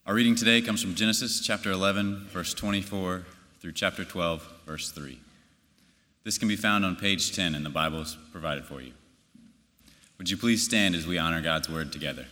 Our reading today comes from Genesis chapter 11, verse 24 through chapter 12, verse 3. This can be found on page 10 in the Bibles provided for you. Would you please stand as we honor God's word together?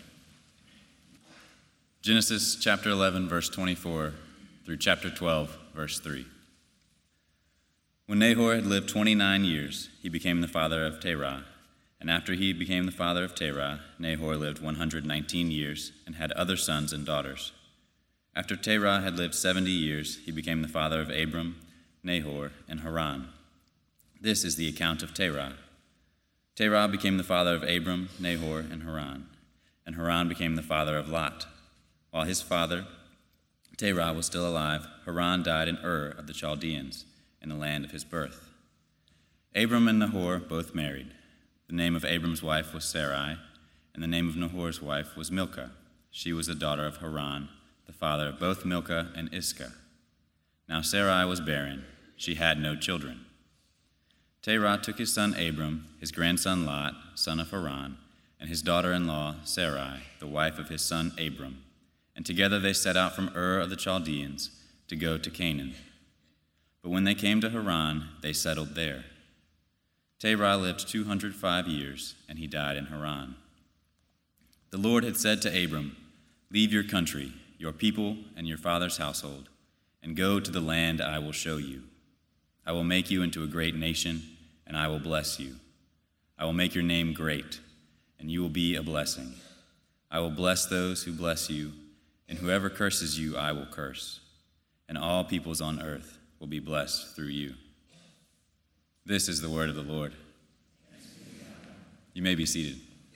Genesis chapter 11, verse 24 through chapter 12, verse 3. When Nahor had lived 29 years, he became the father of Terah. And after he became the father of Terah, Nahor lived 119 years and had other sons and daughters. After Terah had lived 70 years, he became the father of Abram, Nahor, and Haran. This is the account of Terah. Terah became the father of Abram, Nahor, and Haran became the father of Lot. While his father, Terah, was still alive, Haran died in Ur of the Chaldeans, in the land of his birth. Abram and Nahor both married. The name of Abram's wife was Sarai, and the name of Nahor's wife was Milcah. She was the daughter of Haran, the father of both Milcah and Iscah. Now Sarai was barren. She had no children. Terah took his son Abram, his grandson Lot, son of Haran, and his daughter-in-law Sarai, the wife of his son Abram, and together they set out from Ur of the Chaldeans to go to Canaan. But when they came to Haran, they settled there. Terah lived 205 years, and he died in Haran. The Lord had said to Abram, "Leave your country, your people, and your father's household, and go to the land I will show you. I will make you into a great nation, and I will bless you. I will make your name great, and you will be a blessing. I will bless those who bless you, and whoever curses you I will curse, and all peoples on earth will be blessed through you." This is the word of the Lord. You may be seated.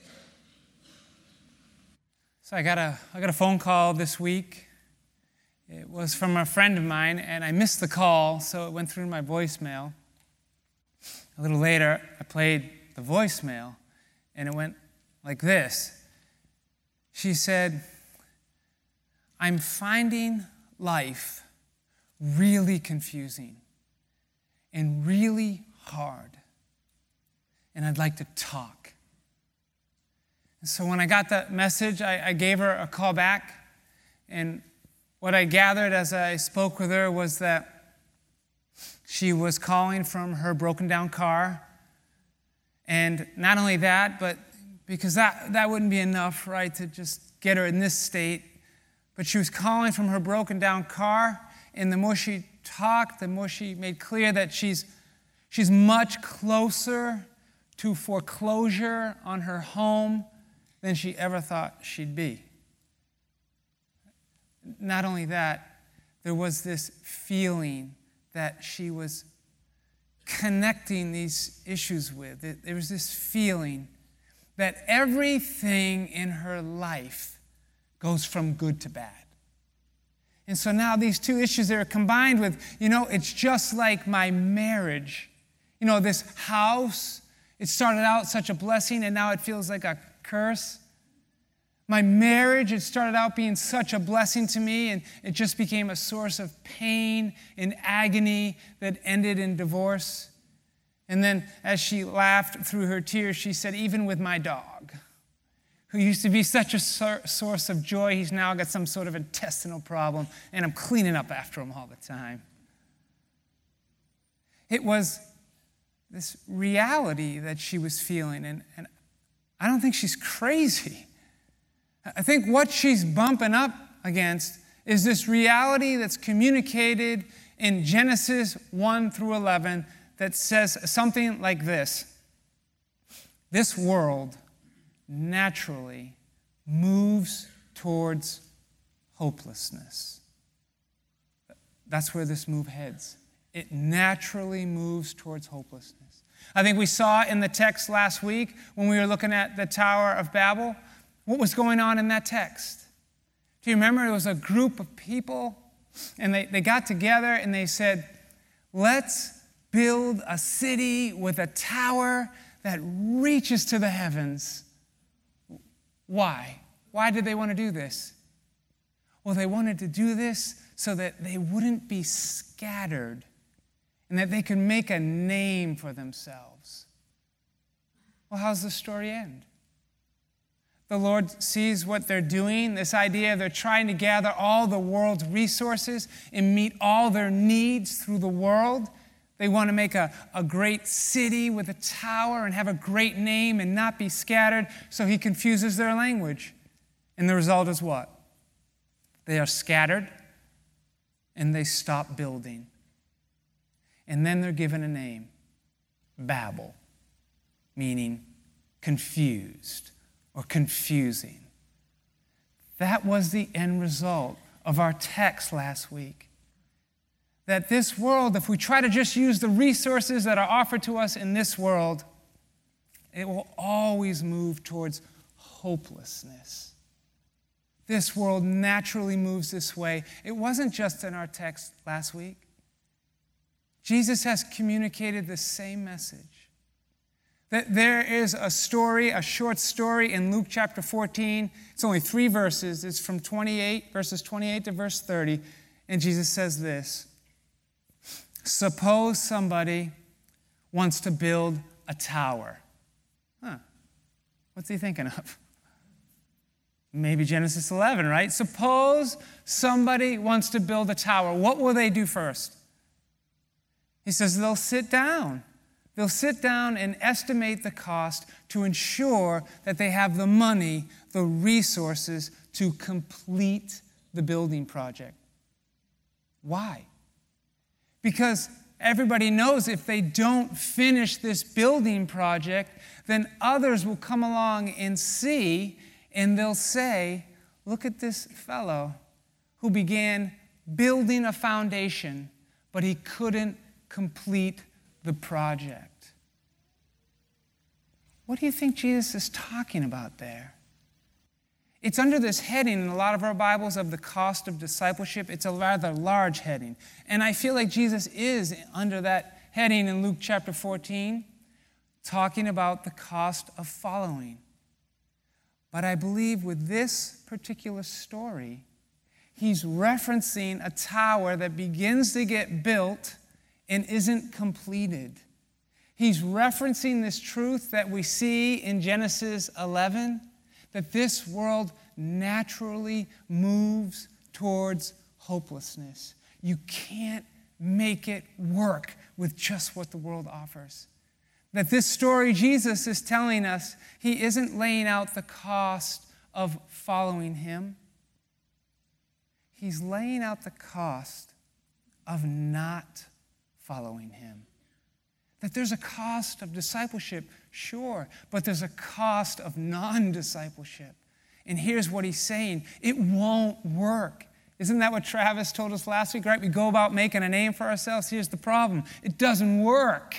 So I got a phone call this week. It was from a friend of mine, and I missed the call, so it went through my voicemail. A little later, I played the voicemail, and it went like this. She said, "I'm finding life really confusing and really hard, and I'd like to talk." And so when I got that message, I gave her a call back, and what I gathered as I spoke with her was that she was calling from her broken down car, and not only that, but because that wouldn't be enough, right, to just get her in this state, but she was calling from her broken down car, and the more she talked, the more she made clear that she's much closer to foreclosure on her home than she ever thought she'd be. Not only that, there was this feeling that she was connecting these issues with. There was this feeling that everything in her life goes from good to bad. And so now these two issues that are combined with, it's just like my marriage. This house, it started out such a blessing, and now it feels like a curse. My marriage, it started out being such a blessing to me, and it just became a source of pain and agony that ended in divorce. And then as she laughed through her tears, she said, even with my dog, who used to be such a source of joy, he's now got some sort of intestinal problem, and I'm cleaning up after him all the time. It was this reality that she was feeling, and I don't think she's crazy. I think what she's bumping up against is this reality that's communicated in Genesis 1 through 11 that says something like this: this world naturally moves towards hopelessness. That's where this move heads. It naturally moves towards hopelessness. I think we saw in the text last week when we were looking at the Tower of Babel, what was going on in that text. Do you remember? It was a group of people, and they got together and they said, let's build a city with a tower that reaches to the heavens. Why? Why did they want to do this? Well, they wanted to do this so that they wouldn't be scattered and that they could make a name for themselves. Well, how's the story end? The Lord sees what they're doing, this idea they're trying to gather all the world's resources and meet all their needs through the world. They want to make a great city with a tower and have a great name and not be scattered, so he confuses their language. And the result is what? They are scattered and they stop building. And then they're given a name, Babel, meaning confused or confusing. That was the end result of our text last week. That this world, if we try to just use the resources that are offered to us in this world, it will always move towards hopelessness. This world naturally moves this way. It wasn't just in our text last week. Jesus has communicated the same message. That there is a story, a short story in Luke chapter 14. It's only 3 verses. It's from verses 28 to verse 30. And Jesus says this: suppose somebody wants to build a tower. What's he thinking of? Maybe Genesis 11, right? Suppose somebody wants to build a tower. What will they do first? He says they'll sit down. They'll sit down and estimate the cost to ensure that they have the money, the resources to complete the building project. Why? Because everybody knows if they don't finish this building project, then others will come along and see, and they'll say, look at this fellow who began building a foundation, but he couldn't complete the project. What do you think Jesus is talking about there? It's under this heading in a lot of our Bibles of the cost of discipleship. It's a rather large heading. And I feel like Jesus is under that heading in Luke chapter 14, talking about the cost of following. But I believe with this particular story, he's referencing a tower that begins to get built and isn't completed. He's referencing this truth that we see in Genesis 11, that this world naturally moves towards hopelessness. You can't make it work with just what the world offers. That this story Jesus is telling us, he isn't laying out the cost of following him. He's laying out the cost of not following him. That there's a cost of discipleship, sure, but there's a cost of non-discipleship. And here's what he's saying: it won't work. Isn't that what Travis told us last week, right? We go about making a name for ourselves. Here's the problem: it doesn't work.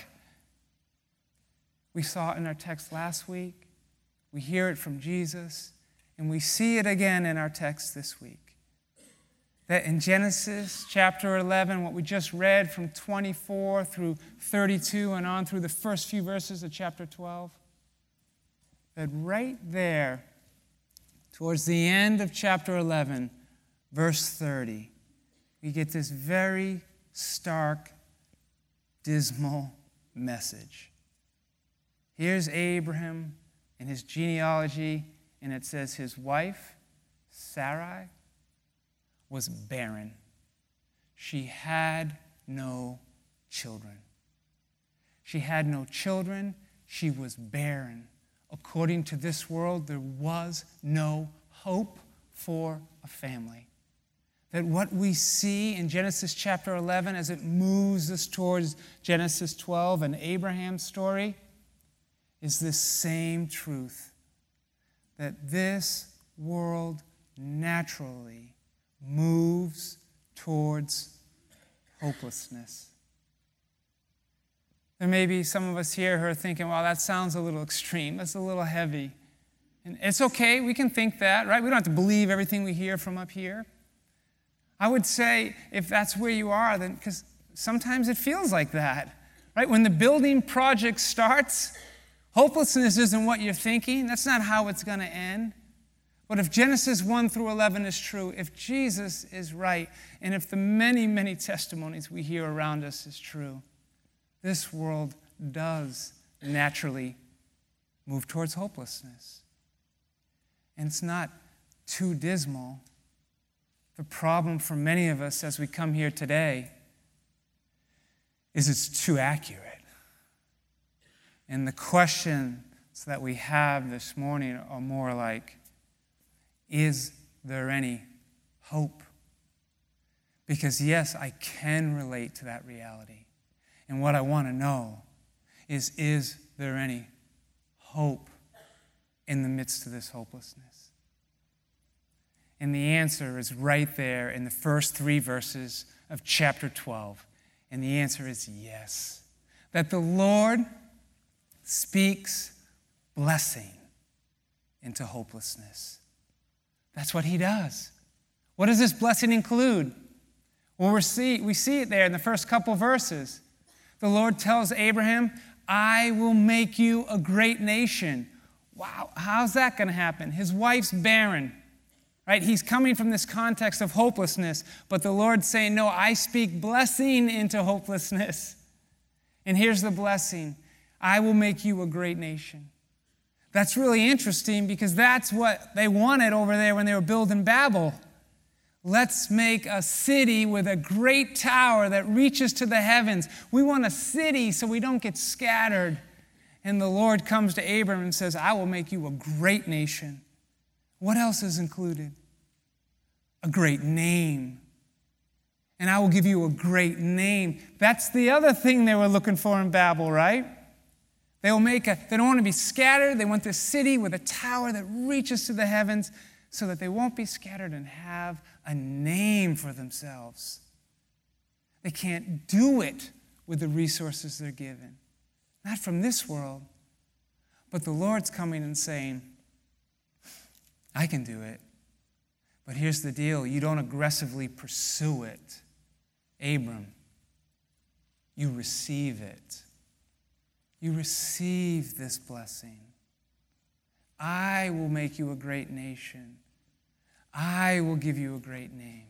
We saw it in our text last week. We hear it from Jesus, and we see it again in our text this week. That in Genesis chapter 11, what we just read from 24 through 32 and on through the first few verses of chapter 12, that right there, towards the end of chapter 11, verse 30, we get this very stark, dismal message. Here's Abraham and his genealogy, and it says his wife, Sarai, was barren. She had no children. She had no children. She was barren. According to this world, there was no hope for a family. That what we see in Genesis chapter 11 as it moves us towards Genesis 12 and Abraham's story is this same truth. That this world naturally moves towards hopelessness. There may be some of us here who are thinking, well, that sounds a little extreme. That's a little heavy. And it's okay. We can think that, right? We don't have to believe everything we hear from up here. I would say if that's where you are, then because sometimes it feels like that, right? When the building project starts, hopelessness isn't what you're thinking. That's not how it's going to end. But if Genesis 1 through 11 is true, if Jesus is right, and if the many, many testimonies we hear around us is true, this world does naturally move towards hopelessness. and it's not too dismal. The problem for many of us as we come here today is it's too accurate. And the questions that we have this morning are more like, is there any hope? Because yes, I can relate to that reality. And what I want to know is there any hope in the midst of this hopelessness? And the answer is right there in the first 3 verses of chapter 12. And the answer is yes. That the Lord speaks blessing into hopelessness. That's what he does. What does this blessing include? Well, we see it there in the first couple verses. The Lord tells Abraham, I will make you a great nation. Wow, how's that going to happen? His wife's barren, right? He's coming from this context of hopelessness, but the Lord's saying, no, I speak blessing into hopelessness. And here's the blessing. I will make you a great nation. That's really interesting because that's what they wanted over there when they were building Babel. Let's make a city with a great tower that reaches to the heavens. We want a city so we don't get scattered. And the Lord comes to Abram and says, I will make you a great nation. What else is included? A great name. And I will give you a great name. That's the other thing they were looking for in Babel, right? They don't want to be scattered. They want this city with a tower that reaches to the heavens so that they won't be scattered and have a name for themselves. They can't do it with the resources they're given. Not from this world. But the Lord's coming and saying, I can do it. But here's the deal. You don't aggressively pursue it. Abram, you receive it. You receive this blessing. I will make you a great nation. I will give you a great name.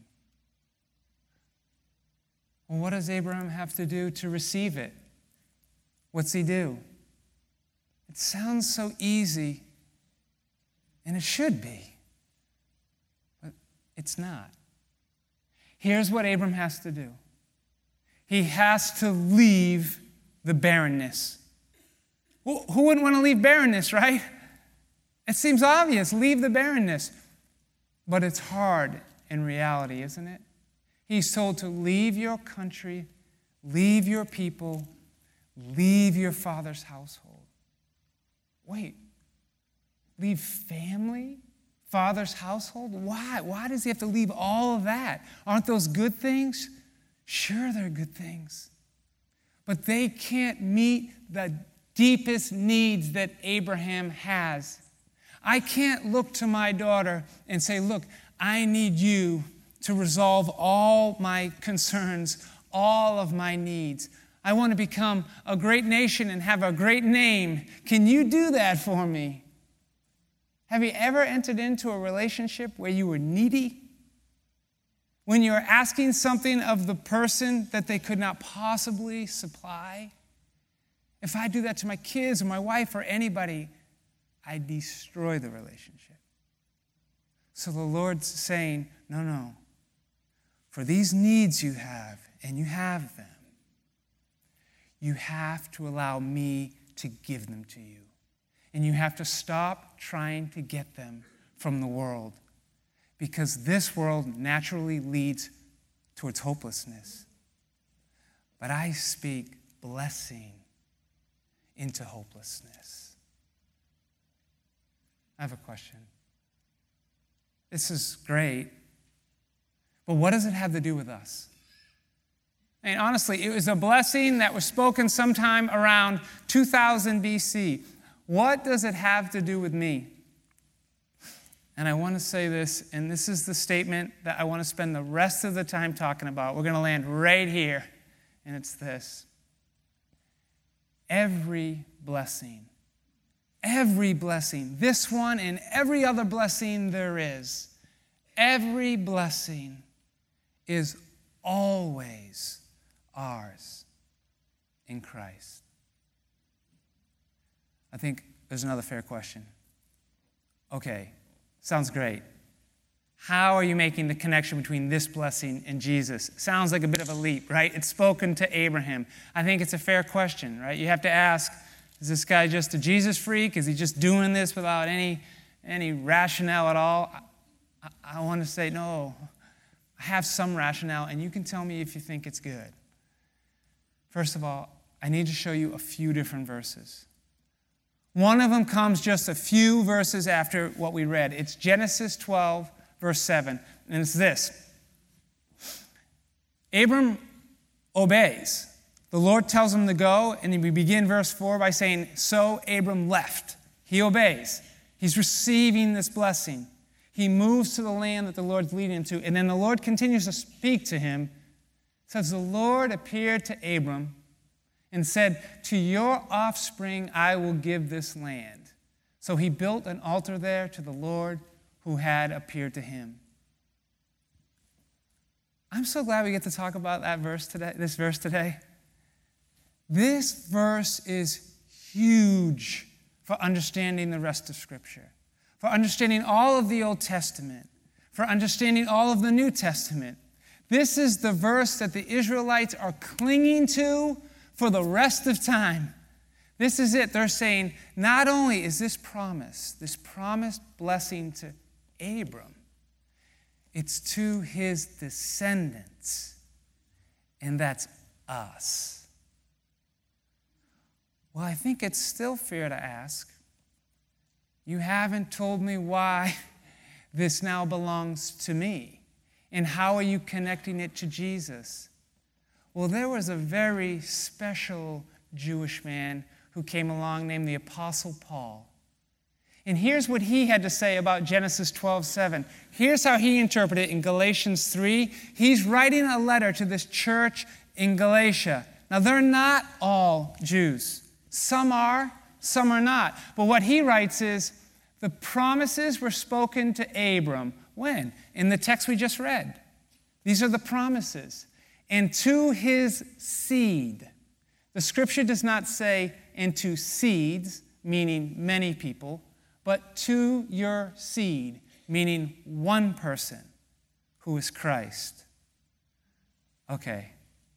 Well, what does Abraham have to do to receive it? What's he do? It sounds so easy, and it should be, but it's not. Here's what Abram has to do. He has to leave the barrenness. Well, who wouldn't want to leave barrenness, right? It seems obvious, leave the barrenness. But it's hard in reality, isn't it? He's told to leave your country, leave your people, leave your father's household. Wait, leave family, father's household? Why? Why does he have to leave all of that? Aren't those good things? Sure, they're good things. But they can't meet the deepest needs that Abraham has. I can't look to my daughter and say, look, I need you to resolve all my concerns, all of my needs. I want to become a great nation and have a great name. Can you do that for me? Have you ever entered into a relationship where you were needy? When you're asking something of the person that they could not possibly supply? If I do that to my kids or my wife or anybody, I destroy the relationship. So the Lord's saying, no. For these needs you have, and you have them, you have to allow me to give them to you. And you have to stop trying to get them from the world. Because this world naturally leads towards hopelessness. But I speak blessing into hopelessness. I have a question. This is great, but what does it have to do with us? And honestly, it was a blessing that was spoken sometime around 2000 BC. What does it have to do with me? And I want to say this, and this is the statement that I want to spend the rest of the time talking about. We're going to land right here, and it's this. Every blessing, this one and every other blessing there is, every blessing is always ours in Christ. I think there's another fair question. Okay, Sounds great. How are you making the connection between this blessing and Jesus? Sounds like a bit of a leap, right? It's spoken to Abraham. I think it's a fair question, right? You have to ask, is this guy just a Jesus freak? Is he just doing this without any rationale at all? I want to say, no, I have some rationale, and you can tell me if you think it's good. First of all, I need to show you a few different verses. One of them comes just a few verses after what we read. It's Genesis 12, verse 7, and it's this. Abram obeys. The Lord tells him to go, and we begin verse 4 by saying, so Abram left. He obeys. He's receiving this blessing. He moves to the land that the Lord's leading him to, and then the Lord continues to speak to him. It says, the Lord appeared to Abram and said, to your offspring I will give this land. So he built an altar there to the Lord who had appeared to him. I'm so glad we get to talk about this verse today. This verse is huge for understanding the rest of Scripture, for understanding all of the Old Testament, for understanding all of the New Testament. This is the verse that the Israelites are clinging to for the rest of time. This is it. They're saying, not only is this promised blessing to Abram, it's to his descendants, and that's us. Well, I think it's still fair to ask, you haven't told me why this now belongs to me, and how are you connecting it to Jesus? Well, there was a very special Jewish man who came along named the Apostle Paul. And here's what he had to say about Genesis 12:7. Here's how he interpreted it in Galatians 3. He's writing a letter to this church in Galatia. Now, they're not all Jews. Some are, some are not. But what he writes is, the promises were spoken to Abram. When? In the text we just read. These are the promises. And to his seed. The scripture does not say, and to seeds, meaning many people, but to your seed, meaning one person, who is Christ. Okay.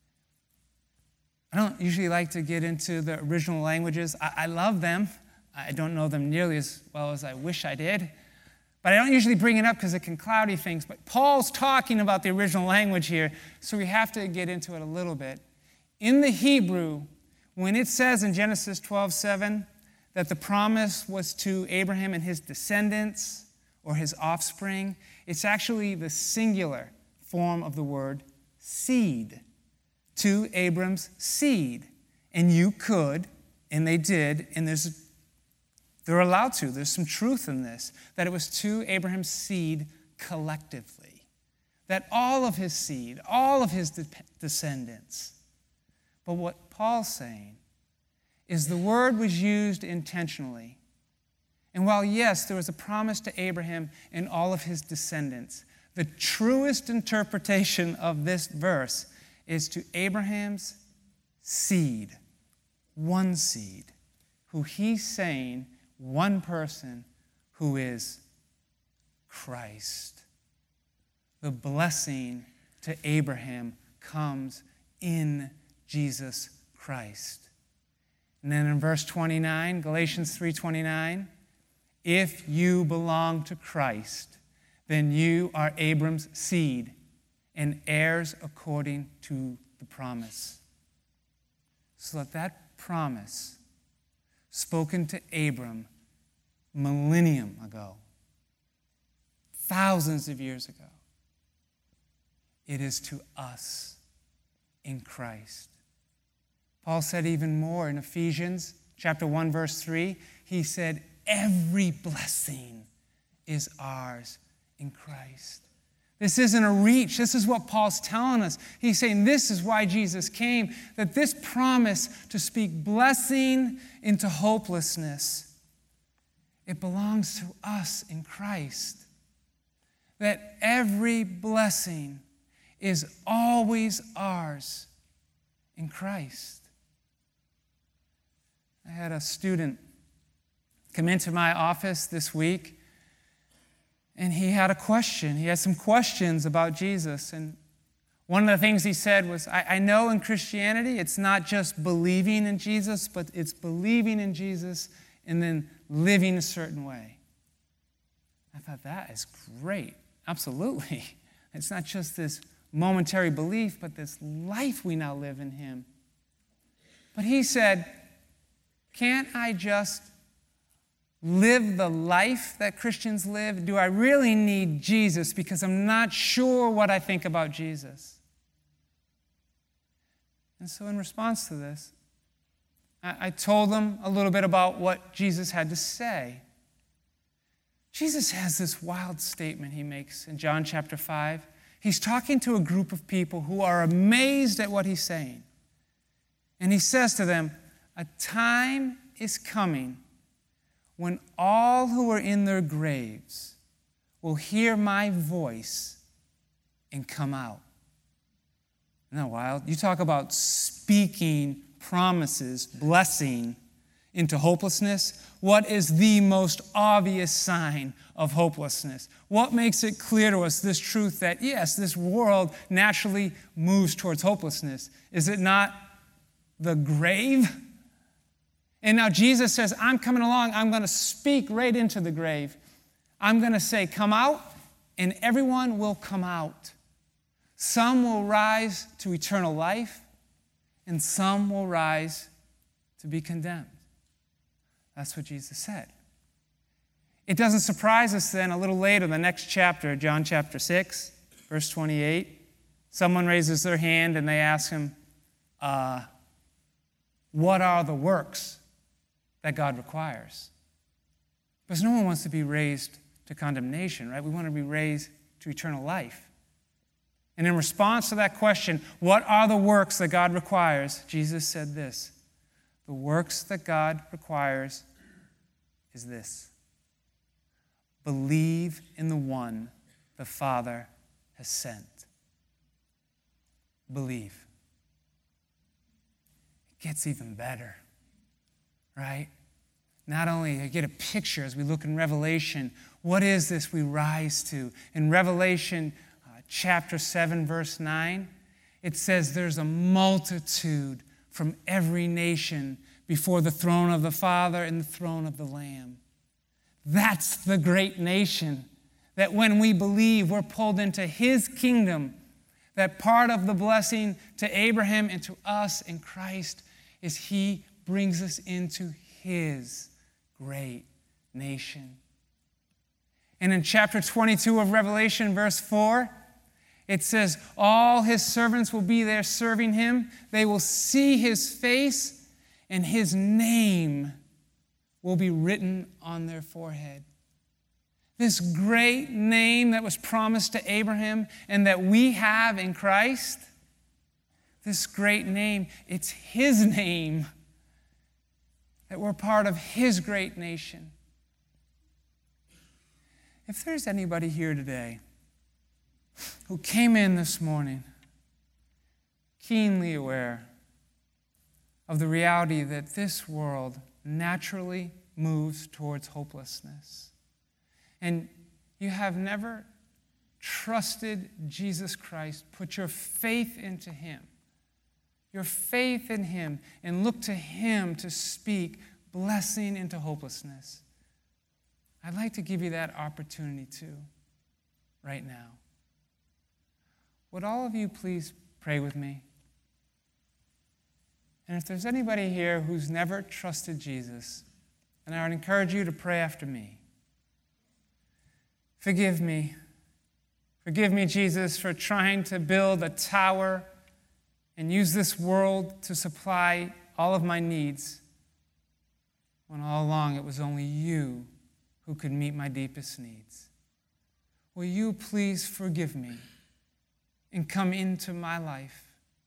I don't usually like to get into the original languages. I love them. I don't know them nearly as well as I wish I did. But I don't usually bring it up because it can cloudy things. But Paul's talking about the original language here, so we have to get into it a little bit. In the Hebrew, when it says in Genesis 12:7 that the promise was to Abraham and his descendants or his offspring, it's actually the singular form of the word seed. To Abram's seed. And you could, and they did, and they're allowed to. There's some truth in this, that it was to Abraham's seed collectively. That all of his seed, all of his descendants. But what Paul's saying is the word was used intentionally. And while, yes, there was a promise to Abraham and all of his descendants, the truest interpretation of this verse is to Abraham's seed, one seed, who he's saying, one person, who is Christ. The blessing to Abraham comes in Jesus Christ. And then in verse 29, Galatians 3:29, if you belong to Christ, then you are Abram's seed and heirs according to the promise. So that promise, spoken to Abram millennium ago, thousands of years ago, it is to us in Christ. Paul said even more in Ephesians chapter 1, verse 3. He said, every blessing is ours in Christ. This isn't a reach. This is what Paul's telling us. He's saying this is why Jesus came, that this promise to speak blessing into hopelessness, it belongs to us in Christ. That every blessing is always ours in Christ. I had a student come into my office this week, And he had a question. He had some questions about Jesus. And one of the things he said was, I know in Christianity it's not just believing in Jesus, but it's believing in Jesus and then living a certain way. I thought, that is great. Absolutely. It's not just this momentary belief, but this life we now live in him. But he said, can't I just live the life that Christians live? Do I really need Jesus? Because I'm not sure what I think about Jesus. And so in response to this, I told them a little bit about what Jesus had to say. Jesus has this wild statement he makes in John chapter 5. He's talking to a group of people who are amazed at what he's saying. And he says to them, a time is coming when all who are in their graves will hear my voice and come out. Isn't that wild? You talk about speaking promises, blessing into hopelessness. What is the most obvious sign of hopelessness? What makes it clear to us this truth that, yes, this world naturally moves towards hopelessness? Is it not the grave? And now Jesus says, I'm coming along. I'm going to speak right into the grave. I'm going to say, come out, and everyone will come out. Some will rise to eternal life, and some will rise to be condemned. That's what Jesus said. It doesn't surprise us then, a little later, the next chapter, John chapter 6, verse 28, someone raises their hand and they ask him, what are the works that God requires? Because no one wants to be raised to condemnation, right? We want to be raised to eternal life. And in response to that question, what are the works that God requires? Jesus said this, the works that God requires is this: believe in the one the Father has sent. Believe. It gets even better, right? Not only get a picture as we look in Revelation, what is this we rise to? In Revelation chapter 7, verse 9, it says there's a multitude from every nation before the throne of the Father and the throne of the Lamb. That's the great nation that when we believe, we're pulled into his kingdom. That part of the blessing to Abraham and to us in Christ is he brings us into his great nation. And in chapter 22 of Revelation, verse 4, it says, all his servants will be there serving him. They will see his face, and his name will be written on their forehead. This great name that was promised to Abraham and that we have in Christ, this great name, it's his name, that we're part of his great nation. If there's anybody here today who came in this morning keenly aware of the reality that this world naturally moves towards hopelessness, and you have never trusted Jesus Christ, put your faith into him, your faith in him, and look to him to speak blessing into hopelessness, I'd like to give you that opportunity too, right now. Would all of you please pray with me? And if there's anybody here who's never trusted Jesus, then I would encourage you to pray after me. Forgive me. Forgive me, Jesus, for trying to build a tower and use this world to supply all of my needs, when all along it was only you who could meet my deepest needs. Will you please forgive me and come into my life?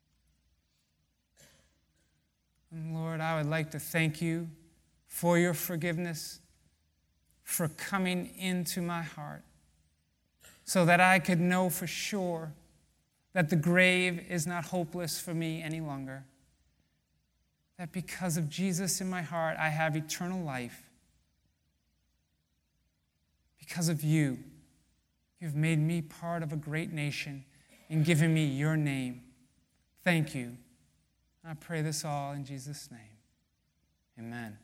And Lord, I would like to thank you for your forgiveness, for coming into my heart, so that I could know for sure that the grave is not hopeless for me any longer. That because of Jesus in my heart, I have eternal life. Because of you, You've made me part of a great nation and given me your name. Thank you. I pray this all in Jesus' name. Amen.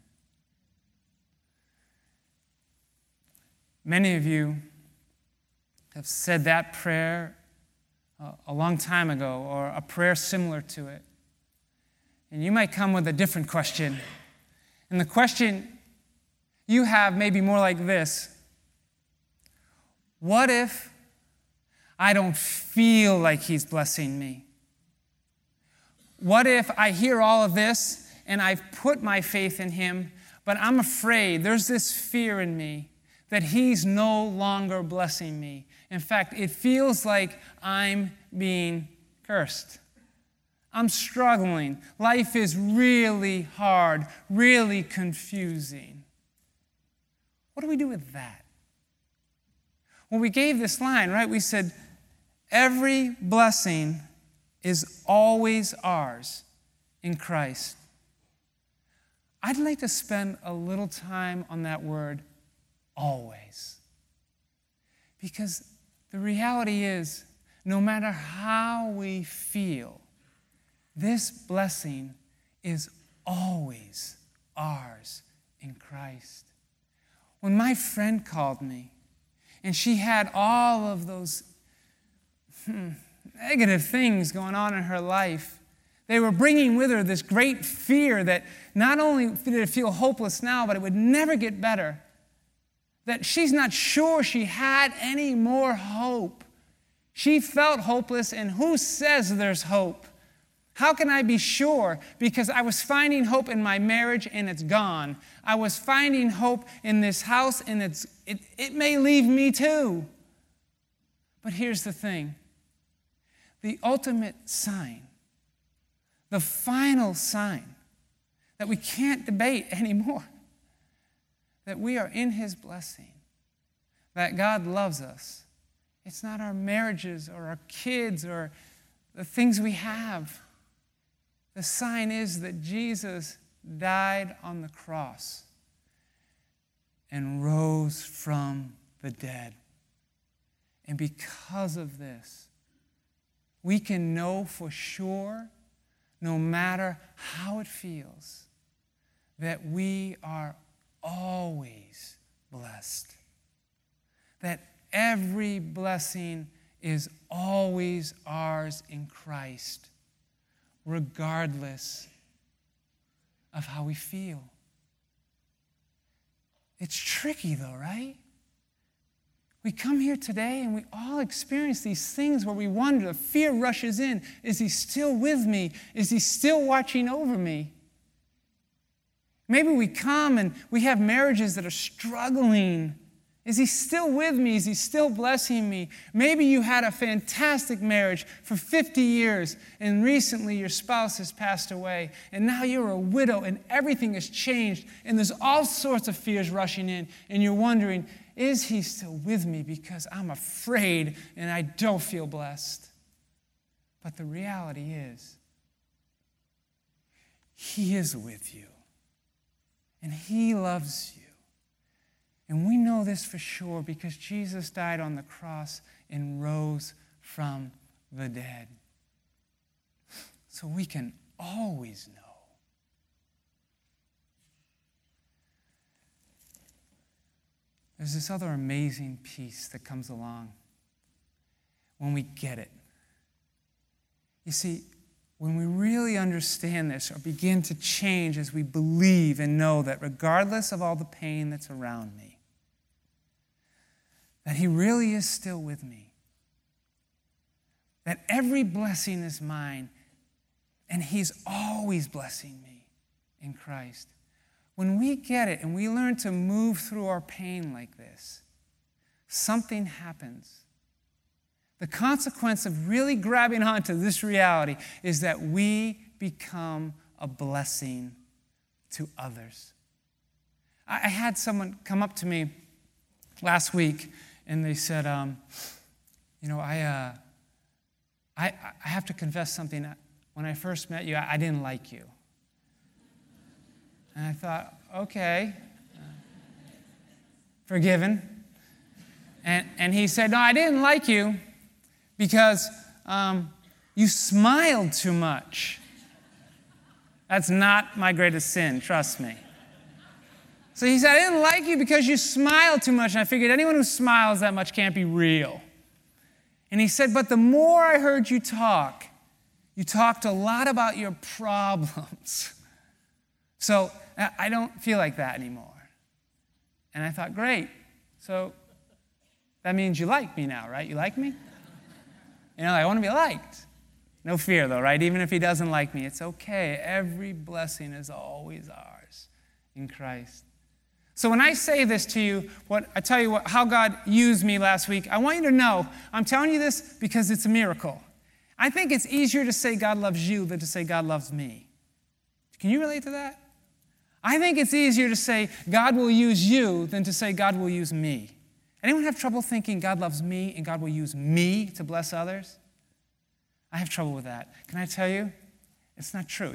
Many of you have said that prayer a long time ago, or a prayer similar to it. And you might come with a different question. And the question you have may be more like this: what if I don't feel like he's blessing me? What if I hear all of this and I've put my faith in him, but I'm afraid, there's this fear in me that he's no longer blessing me. In fact, it feels like I'm being cursed. I'm struggling. Life is really hard, really confusing. What do we do with that? Well, we gave this line, right? We said, every blessing is always ours in Christ. I'd like to spend a little time on that word, always. Because the reality is, no matter how we feel, this blessing is always ours in Christ. When my friend called me, and she had all of those negative things going on in her life, they were bringing with her this great fear that not only did it feel hopeless now, but it would never get better. That she's not sure she had any more hope. She felt hopeless, and who says there's hope? How can I be sure? Because I was finding hope in my marriage, and it's gone. I was finding hope in this house, and it may leave me too. But here's the thing. The ultimate sign, the final sign that we can't debate anymore, that we are in his blessing, that God loves us. It's not our marriages or our kids or the things we have. The sign is that Jesus died on the cross and rose from the dead. And because of this, we can know for sure, no matter how it feels, that we are always blessed. That every blessing is always ours in Christ, regardless of how we feel. It's tricky though, right? We come here today and we all experience these things where we wonder, the fear rushes in. Is he still with me? Is he still watching over me? Maybe we come and we have marriages that are struggling. Is he still with me? Is he still blessing me? Maybe you had a fantastic marriage for 50 years and recently your spouse has passed away and now you're a widow and everything has changed and there's all sorts of fears rushing in and you're wondering, is he still with me? Because I'm afraid and I don't feel blessed. But the reality is, he is with you and he loves you. And we know this for sure because Jesus died on the cross and rose from the dead. So we can always know. There's this other amazing piece that comes along when we get it. You see, when we really understand this or begin to change as we believe and know that regardless of all the pain that's around me, that he really is still with me, that every blessing is mine, and he's always blessing me in Christ. When we get it and we learn to move through our pain like this, something happens. The consequence of really grabbing onto this reality is that we become a blessing to others. I had someone come up to me last week and they said, I have to confess something. When I first met you, I didn't like you. And I thought, okay, forgiven. And he said, no, I didn't like you because you smiled too much. That's not my greatest sin, trust me. So he said, I didn't like you because you smiled too much. And I figured anyone who smiles that much can't be real. And he said, but the more I heard you talk, you talked a lot about your problems. So I don't feel like that anymore. And I thought, great. So that means you like me now, right? You like me? I want to be liked. No fear, though, right? Even if he doesn't like me, it's okay. Every blessing is always ours in Christ. So when I say this to you, I tell you how God used me last week, I want you to know, I'm telling you this because it's a miracle. I think it's easier to say God loves you than to say God loves me. Can you relate to that? I think it's easier to say God will use you than to say God will use me. Anyone have trouble thinking God loves me and God will use me to bless others? I have trouble with that. Can I tell you? It's not true,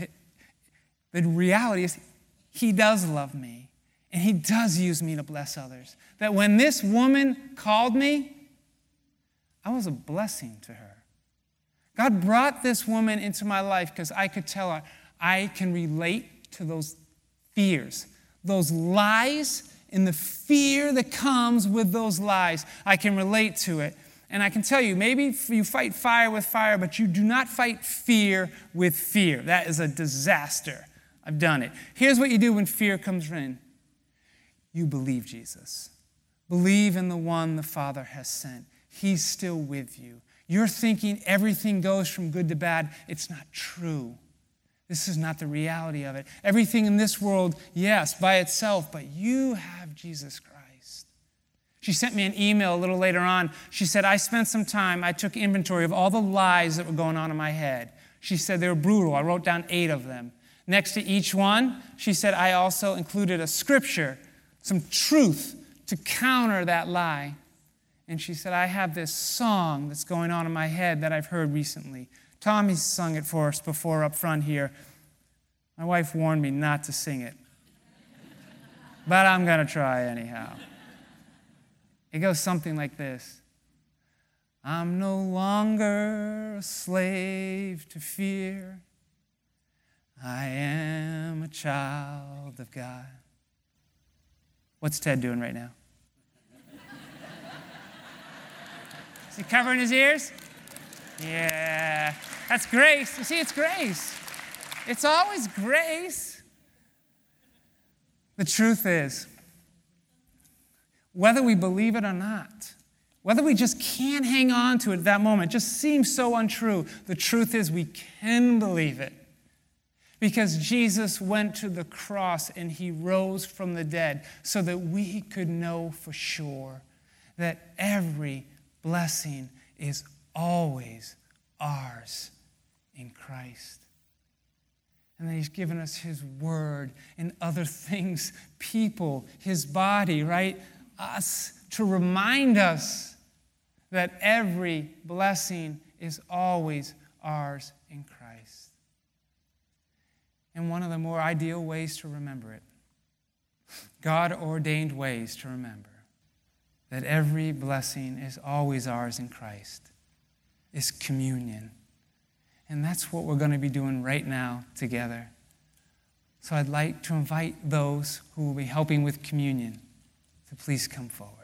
The reality is he does love me. And he does use me to bless others. That when this woman called me, I was a blessing to her. God brought this woman into my life because I could tell her I can relate to those fears, those lies, and the fear that comes with those lies. I can relate to it. And I can tell you, maybe you fight fire with fire, but you do not fight fear with fear. That is a disaster. I've done it. Here's what you do when fear comes in. You believe Jesus. Believe in the one the Father has sent. He's still with you. You're thinking everything goes from good to bad. It's not true. This is not the reality of it. Everything in this world, yes, by itself, but you have Jesus Christ. She sent me an email a little later on. She said, I spent some time, I took inventory of all the lies that were going on in my head. She said they were brutal. I wrote down 8 of them. Next to each one, she said, I also included a scripture, some truth to counter that lie. And she said, I have this song that's going on in my head that I've heard recently. Tommy's sung it for us before up front here. My wife warned me not to sing it. But I'm going to try anyhow. It goes something like this. I'm no longer a slave to fear. I am a child of God. What's Ted doing right now? Is he covering his ears? Yeah, that's grace. You see, it's grace. It's always grace. The truth is, whether we believe it or not, whether we just can't hang on to it at that moment, it just seems so untrue, the truth is we can believe it. Because Jesus went to the cross and he rose from the dead so that we could know for sure that every blessing is always ours in Christ. And that he's given us his word and other things, people, his body, right? Us, to remind us that every blessing is always ours in Christ. And one of the more ideal ways to remember it, God-ordained ways to remember that every blessing is always ours in Christ, is communion. And that's what we're going to be doing right now together. So I'd like to invite those who will be helping with communion to please come forward.